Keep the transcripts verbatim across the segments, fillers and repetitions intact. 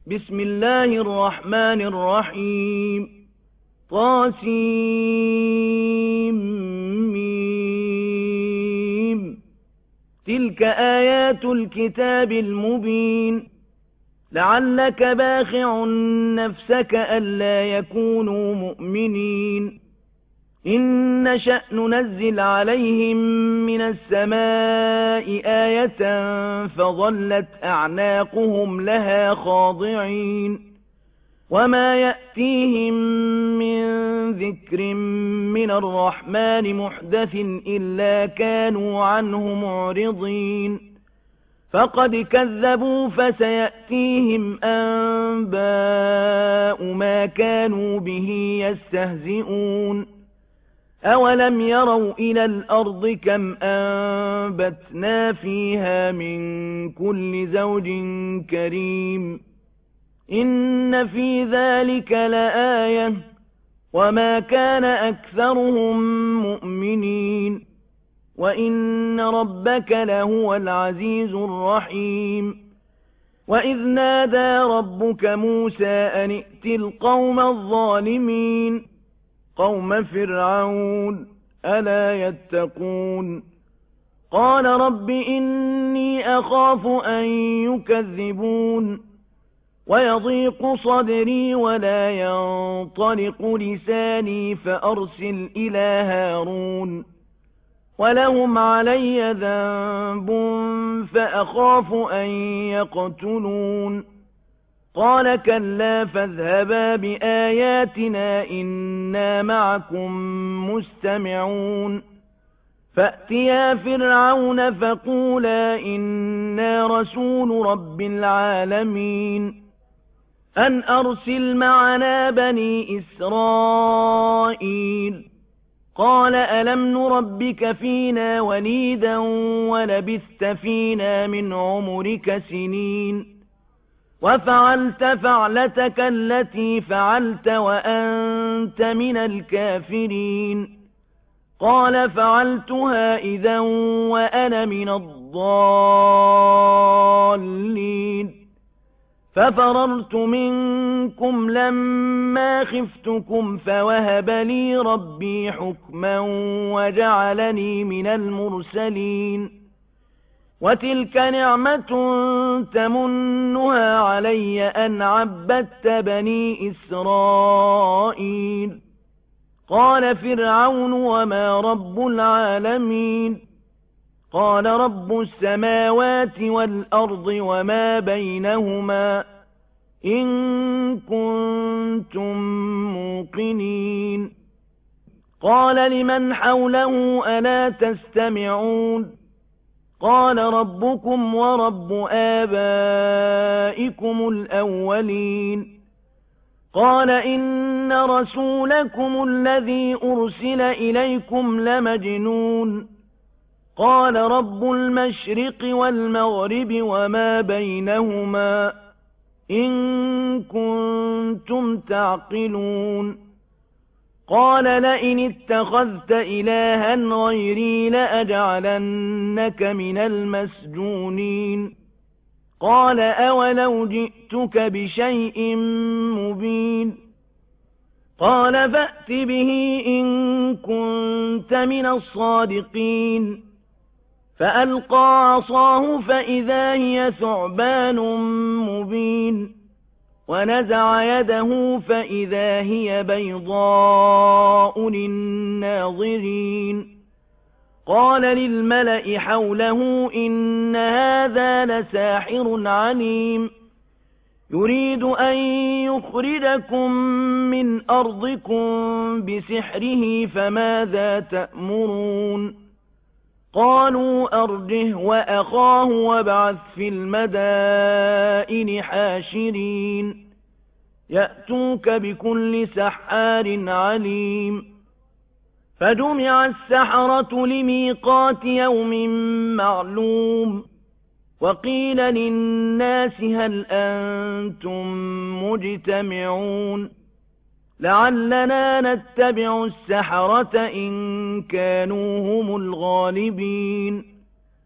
بسم الله الرحمن الرحيم طاسيم تلك آيات الكتاب المبين لعلك باخع نفسك ألا يكونوا مؤمنين إن نشأ ننزل عليهم من السماء آية فظلت أعناقهم لها خاضعين وما يأتيهم من ذكر من الرحمن محدث إلا كانوا عنه معرضين فقد كذبوا فسيأتيهم أنباء ما كانوا به يستهزئون أولم يروا إلى الأرض كم أنبتنا فيها من كل زوج كريم إن في ذلك لآية وما كان أكثرهم مؤمنين وإن ربك لهو العزيز الرحيم وإذ نادى ربك موسى أن ائت القوم الظالمين قوم فرعون ألا يتقون قال رب إني أخاف أن يكذبون ويضيق صدري ولا ينطلق لساني فأرسل إلى هارون ولهم علي ذنب فأخاف أن يقتلون قال كلا فاذهبا بآياتنا إنا معكم مستمعون فأتيا فرعون فقولا إنا رسول رب العالمين أن أرسل معنا بني إسرائيل قال ألم نربك فينا وليدا ولبثت فينا من عمرك سنين وفعلت فعلتك التي فعلت وأنت من الكافرين قال فعلتها إذا وأنا من الضالين ففررت منكم لما خفتكم فوهب لي ربي حكما وجعلني من المرسلين وتلك نعمة تمنها علي أن عبدت بني إسرائيل قال فرعون وما رب العالمين قال رب السماوات والأرض وما بينهما إن كنتم موقنين قال لمن حوله ألا تستمعون قال ربكم ورب آبائكم الأولين قال إن رسولكم الذي أرسل إليكم لمجنون قال رب المشرق والمغرب وما بينهما إن كنتم تعقلون قال لئن اتخذت إلها غيري لأجعلنك من المسجونين قال أولو جئتك بشيء مبين قال فأت به إن كنت من الصادقين فألقى عصاه فإذا هي ثعبان مبين ونزع يده فإذا هي بيضاء للناظرين قال للملأ حوله إن هذا لساحر عليم يريد أن يخرجكم من أرضكم بسحره فماذا تأمرون قالوا أرجه وأخاه وابعث في المدائن حاشرين يأتوك بكل سحار عليم فجمع السحرة لميقات يوم معلوم وقيل للناس هل أنتم مجتمعون لعلنا نتبع السحرة إن كانوا هم الغالبين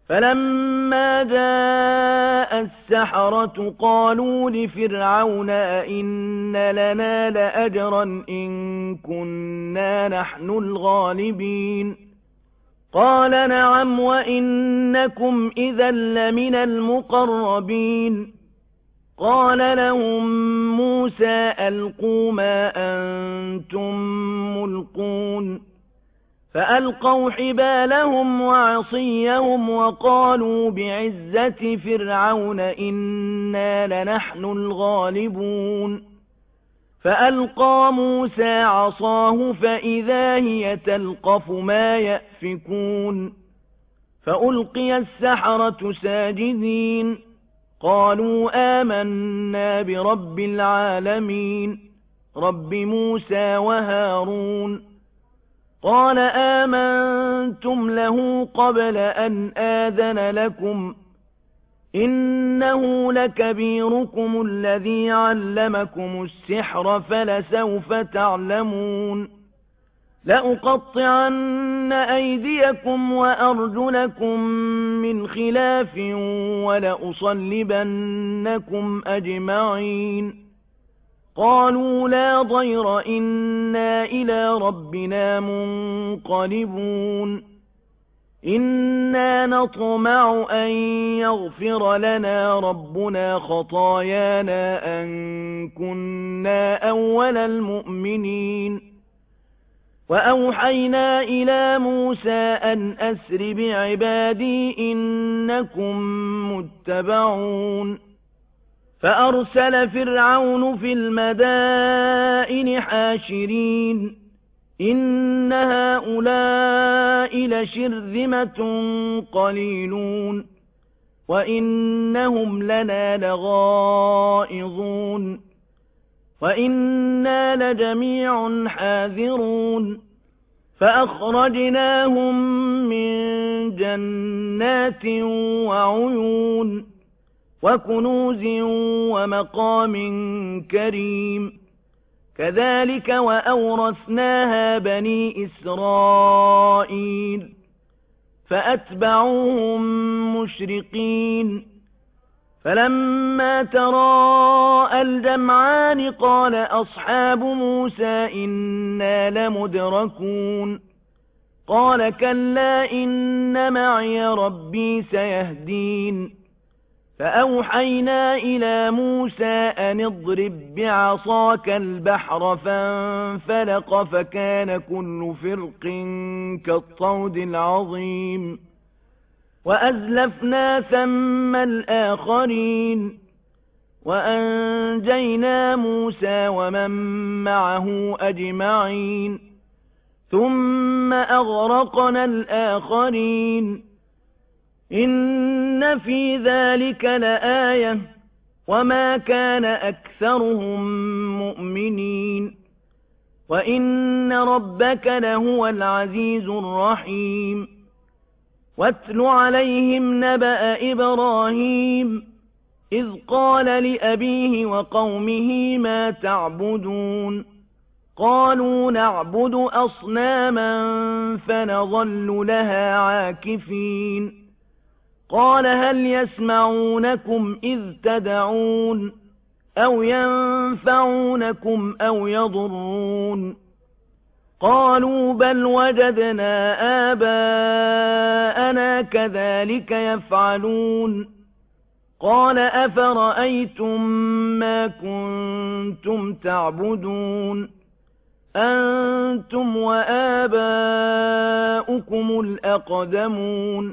فلما جاء السحرة قالوا لفرعون أئن لنا لأجرا إن كنا نحن الغالبين قال نعم وإنكم إذا لمن المقربين قال لهم موسى ألقوا ما أنتم ملقون فألقوا حبالهم وعصيهم وقالوا بعزة فرعون إنا لنحن الغالبون فألقى موسى عصاه فإذا هي تلقف ما يأفكون فألقي السحرة ساجدين قالوا آمنا برب العالمين رب موسى وهارون قال آمنتم له قبل أن آذن لكم إنه لكبيركم الذي علمكم السحر فلسوف تعلمون لأقطعن أيديكم وأرجلكم من خلاف ولأصلبنكم أجمعين قالوا لا ضير إنا إلى ربنا منقلبون إنا نطمع أن يغفر لنا ربنا خطايانا أن كنا أول المؤمنين وأوحينا إلى موسى أن أسر بعبادي إنكم متبعون فأرسل فرعون في المدائن حاشرين إن هؤلاء لشرذمة قليلون وإنهم لنا لغائظون وإنا لجميع حاذرون فأخرجناهم من جنات وعيون وكنوز ومقام كريم كذلك وأورثناها بني إسرائيل فأتبعوهم مشرقين فلما تراءى الجمعان قال أصحاب موسى إنا لمدركون قال كلا إن معي ربي سيهدين فأوحينا إلى موسى أن اضرب بعصاك البحر فانفلق فكان كل فرق كالطود العظيم وأزلفنا ثم الآخرين وأنجينا موسى ومن معه أجمعين ثم أغرقنا الآخرين إن في ذلك لآية وما كان أكثرهم مؤمنين وإن ربك لهو العزيز الرحيم واتل عليهم نبأ إبراهيم إذ قال لأبيه وقومه ما تعبدون قالوا نعبد أصناما فنظل لها عاكفين قال هل يسمعونكم إذ تدعون أو ينفعونكم أو يضرون قالوا بل وجدنا آباءنا كذلك يفعلون قال أفرأيتم ما كنتم تعبدون أنتم وآباؤكم الأقدمون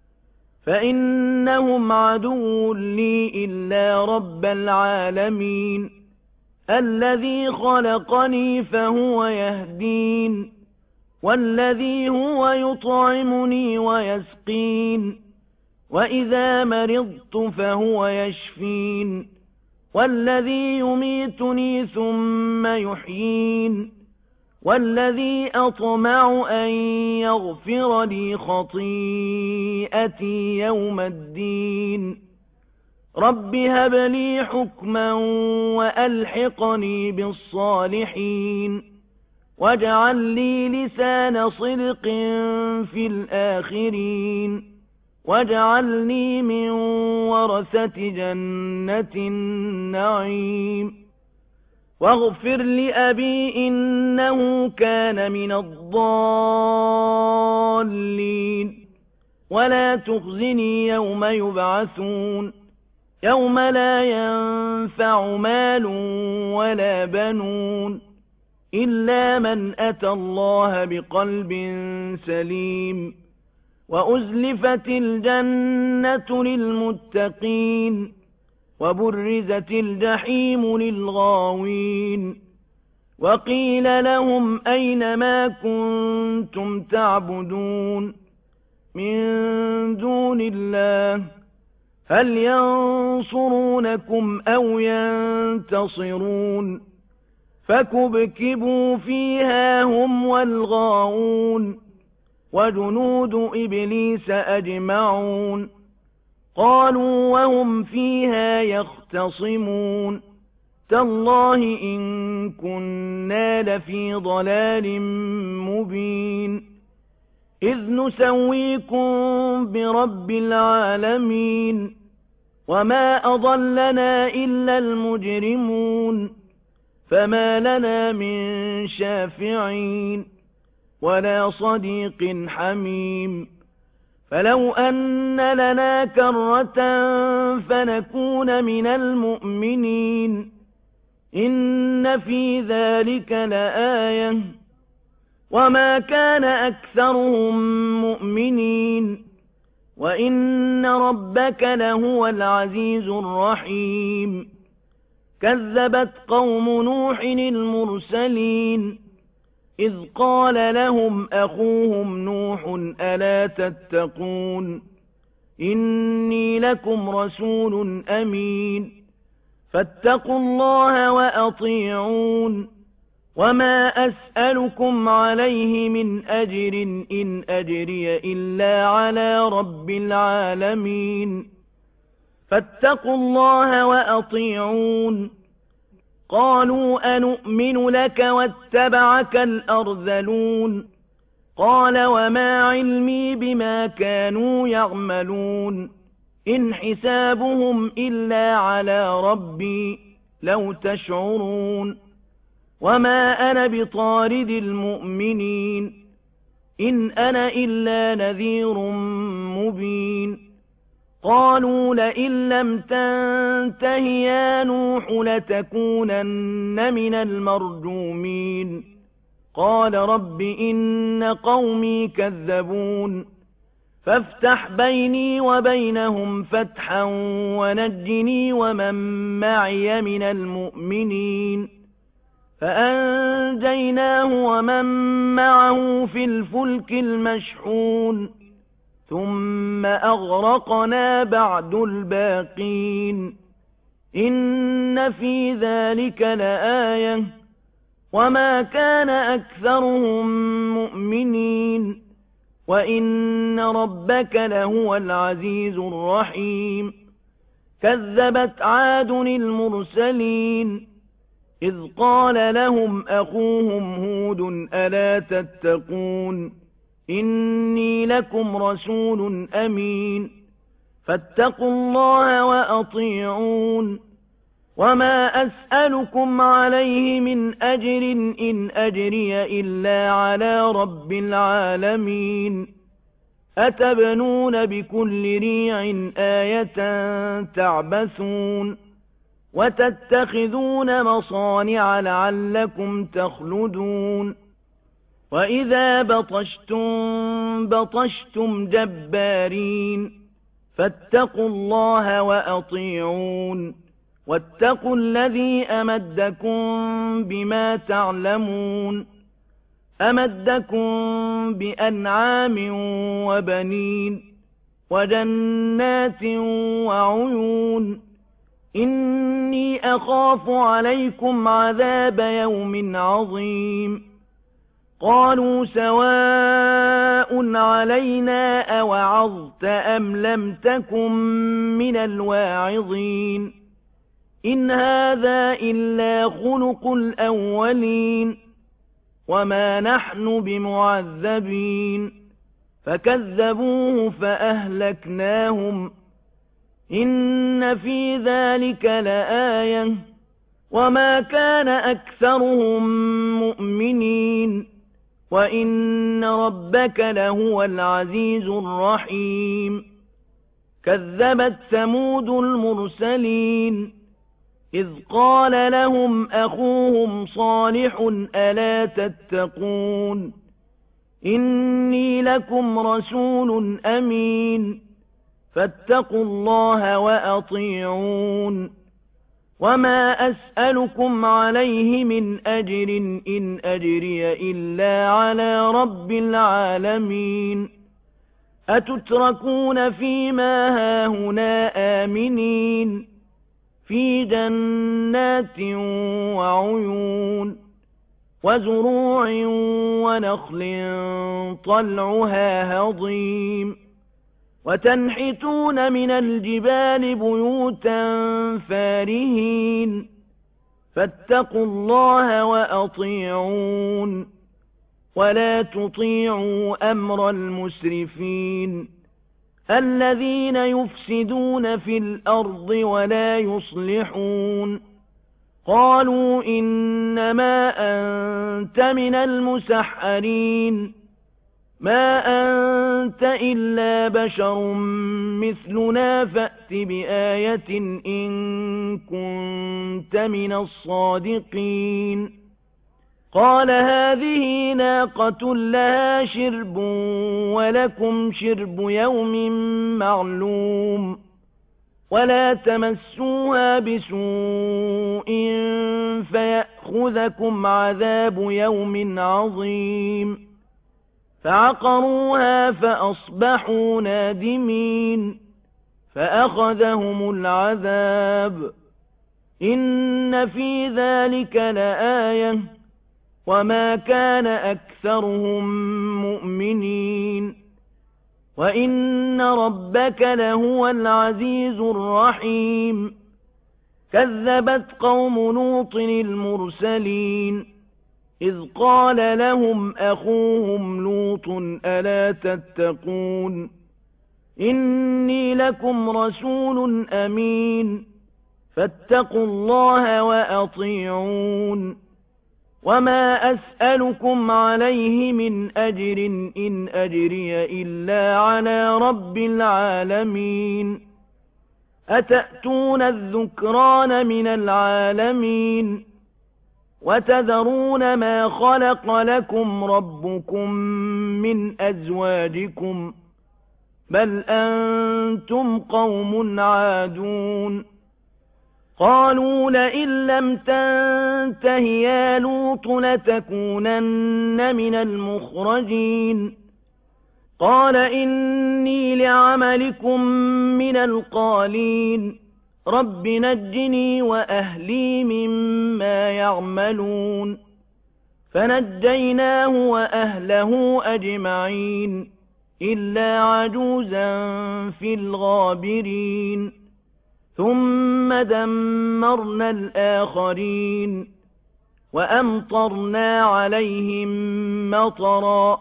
فإنهم عدو لي إلا رب العالمين الذي خلقني فهو يهدين والذي هو يطعمني ويسقين وإذا مرضت فهو يشفين والذي يميتني ثم يحيين والذي أطمع أن يغفر لي خطيئتي يوم الدين رب هب لي حكما وألحقني بالصالحين واجعل لي لسان صدق في الآخرين واجعلني من ورثة جنة النعيم واغفر لأبي إنه كان من الضالين ولا تخزني يوم يبعثون يوم لا ينفع مال ولا بنون إلا من أتى الله بقلب سليم وأزلفت الجنة للمتقين وبرزت الجحيم للغاوين وقيل لهم أين ما كنتم تعبدون من دون الله هل ينصرونكم أو ينتصرون فكبكبوا فيها هم والغاوون وجنود إبليس أجمعون قالوا وهم فيها يختصمون تالله إن كنا لفي ضلال مبين إذ نسويكم برب العالمين وما أضلنا إلا المجرمون فما لنا من شافعين ولا صديق حميم فلو أن لنا كرة فنكون من المؤمنين إن في ذلك لآية وما كان أكثرهم مؤمنين وإن ربك لهو العزيز الرحيم كذبت قوم نوح المرسلين إذ قال لهم أخوهم نوح ألا تتقون إني لكم رسول أمين فاتقوا الله وأطيعون وما أسألكم عليه من أجر إن أجري إلا على رب العالمين فاتقوا الله وأطيعون قالوا أنؤمن لك واتبعك الأرذلون قال وما علمي بما كانوا يعملون إن حسابهم إلا على ربي لو تشعرون وما أنا بطارد المؤمنين إن أنا إلا نذير مبين قالوا لئن لم تنته يا نوح لتكونن من المرجومين قال رب إن قومي كذبون فافتح بيني وبينهم فتحا ونجني ومن معي من المؤمنين فأنجيناه ومن معه في الفلك المشحون ثم أغرقنا بعد الباقين إن في ذلك لآية وما كان أكثرهم مؤمنين وإن ربك لهو العزيز الرحيم كذبت عاد المرسلين إذ قال لهم أخوهم هود ألا تتقون إني لكم رسول أمين فاتقوا الله وأطيعون وما أسألكم عليه من أجر إن أجري إلا على رب العالمين أتبنون بكل ريع آية تعبثون وتتخذون مصانع لعلكم تخلدون وإذا بطشتم بطشتم جبارين فاتقوا الله وأطيعون واتقوا الذي أمدكم بما تعلمون أمدكم بأنعام وبنين وجنات وعيون إني أخاف عليكم عذاب يوم عظيم قالوا سواء علينا أوعظت أم لم تكن من الواعظين إن هذا إلا خلق الأولين وما نحن بمعذبين فكذبوه فأهلكناهم إن في ذلك لآية وما كان أكثرهم مؤمنين وإن ربك لهو العزيز الرحيم كذبت ثمود المرسلين إذ قال لهم أخوهم صالح ألا تتقون إني لكم رسول أمين فاتقوا الله وأطيعون وما أسألكم عليه من أجر إن أجري إلا على رب العالمين أتتركون فيما هاهنا آمنين في جنات وعيون وزروع ونخل طلعها هضيم وتنحتون من الجبال بيوتا فارهين فاتقوا الله وأطيعون ولا تطيعوا أمر المسرفين الذين يفسدون في الأرض ولا يصلحون قالوا إنما أنت من المسحرين ما أنت إلا بشر مثلنا فأت بآية إن كنت من الصادقين قال هذه ناقة لها شرب ولكم شرب يوم معلوم ولا تمسوها بسوء فيأخذكم عذاب يوم عظيم فعقروها فأصبحوا نادمين فأخذهم العذاب إن في ذلك لآية وما كان أكثرهم مؤمنين وإن ربك لهو العزيز الرحيم كذبت قوم لوط المرسلين إذ قال لهم أخوهم لوط ألا تتقون إني لكم رسول أمين فاتقوا الله وأطيعون وما أسألكم عليه من أجر إن أجري إلا على رب العالمين أتأتون الذكران من العالمين وتذرون ما خلق لكم ربكم من أزواجكم بل أنتم قوم عادون قالوا لئن لم تنته يا لوط لتكونن من المخرجين قال إني لعملكم من القالين رب نجني وأهلي مما يعملون فنجيناه وأهله أجمعين إلا عجوزا في الغابرين ثم دمرنا الآخرين وأمطرنا عليهم مطرا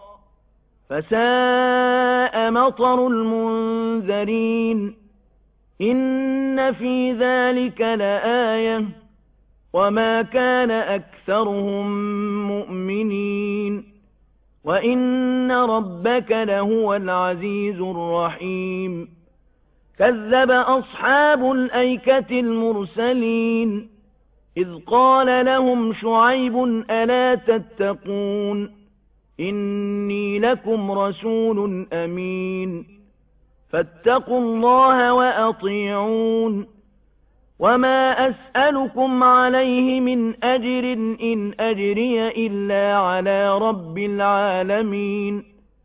فساء مطر المنذرين إن في ذلك لآية وما كان أكثرهم مؤمنين وإن ربك لهو العزيز الرحيم كذب أصحاب الأيكة المرسلين إذ قال لهم شعيب ألا تتقون إني لكم رسول أمين فاتقوا الله وأطيعون وما أسألكم عليه من أجر إن أجري إلا على رب العالمين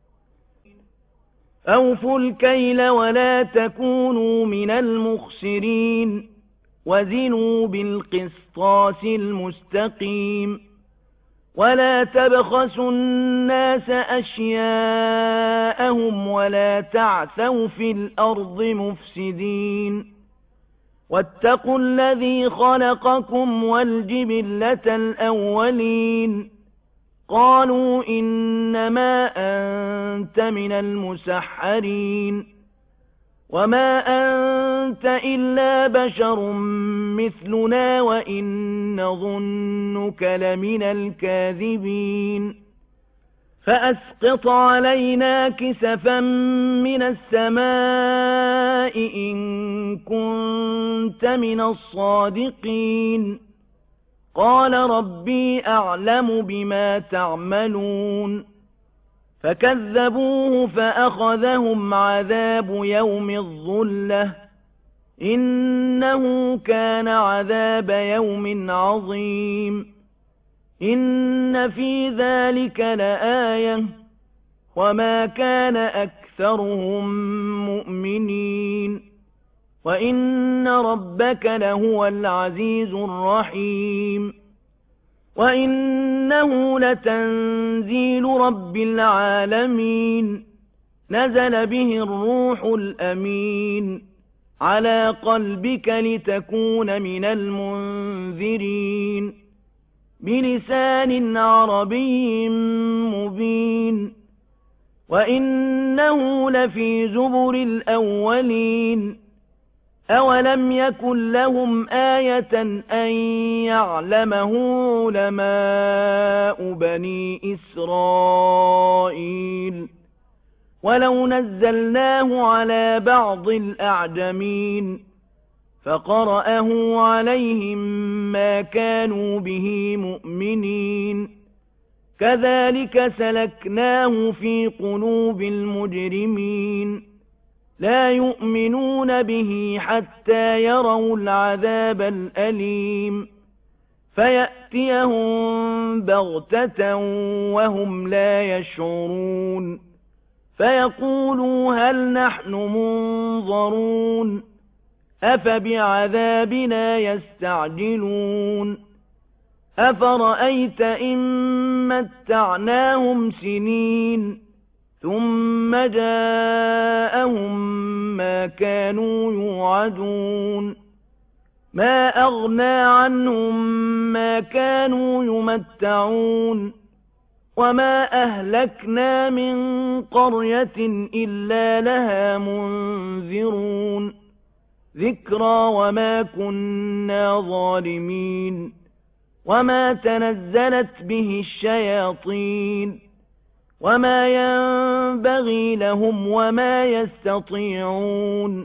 أوفوا الكيل ولا تكونوا من المخسرين وزنوا بالقسطاس المستقيم ولا تبخسوا الناس أشياءهم ولا تعثوا في الأرض مفسدين واتقوا الذي خلقكم والجبلة الأولين قالوا إنما أنت من المسحرين وما أنت إلا بشر مثلنا وإن نظنك لمن الكاذبين فأسقط علينا كسفا من السماء إن كنت من الصادقين قال ربي أعلم بما تعملون فكذبوه فأخذهم عذاب يوم الظلة إنه كان عذاب يوم عظيم إن في ذلك لآية وما كان أكثرهم مؤمنين وإن ربك لهو العزيز الرحيم وإنه لتنزيل رب العالمين نزل به الروح الأمين على قلبك لتكون من المنذرين بلسان عربي مبين وإنه لفي زبر الأولين أولم يكن لهم آية أن يعلمه علماء بني إسرائيل ولو نزلناه على بعض الأعجمين فقرأه عليهم ما كانوا به مؤمنين كذلك سلكناه في قلوب المجرمين لا يؤمنون به حتى يروا العذاب الأليم فيأتيهم بغتة وهم لا يشعرون فيقولوا هل نحن منظرون أفبعذابنا يستعجلون أفرأيت إن متعناهم سنين ثم جاءهم ما كانوا يوعدون ما أغنى عنهم ما كانوا يمتعون وما أهلكنا من قرية إلا لها منذرون ذكرى وما كنا ظالمين وما تنزلت به الشياطين وما ينبغي لهم وما يستطيعون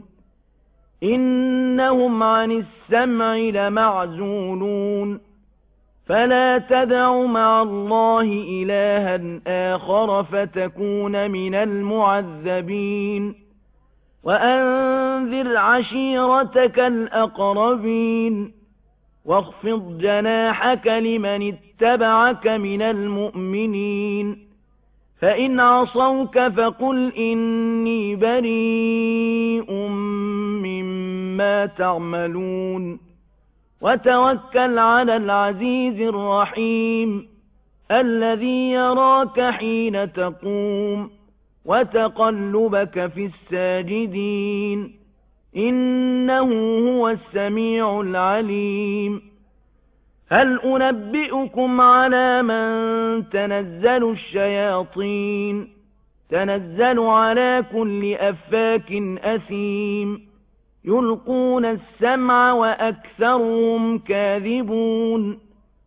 إنهم عن السمع لمعزولون فلا تدع مع الله إلها آخر فتكون من المعذبين وأنذر عشيرتك الأقربين واخفض جناحك لمن اتبعك من المؤمنين فإن عصوك فقل إني بريء مما تعملون وتوكل على العزيز الرحيم الذي يراك حين تقوم وتقلبك في الساجدين إنه هو السميع العليم هل أنبئكم على من تنزل الشياطين تنزل على كل أفاك أثيم يلقون السمع وأكثرهم كاذبون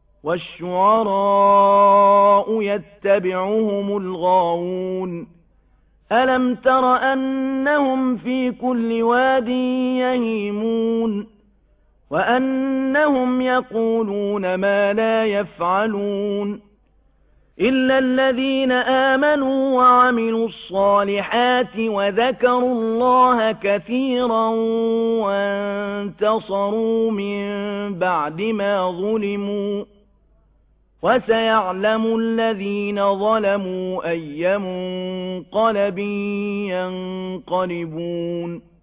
والشعراء يتبعهم الغاوون ألم تر أنهم في كل واد يهيمون وأنهم يقولون ما لا يفعلون إلا الذين آمنوا وعملوا الصالحات وذكروا الله كثيرا وانتصروا من بعد ما ظلموا وسيعلم الذين ظلموا أي منقلب ينقلبون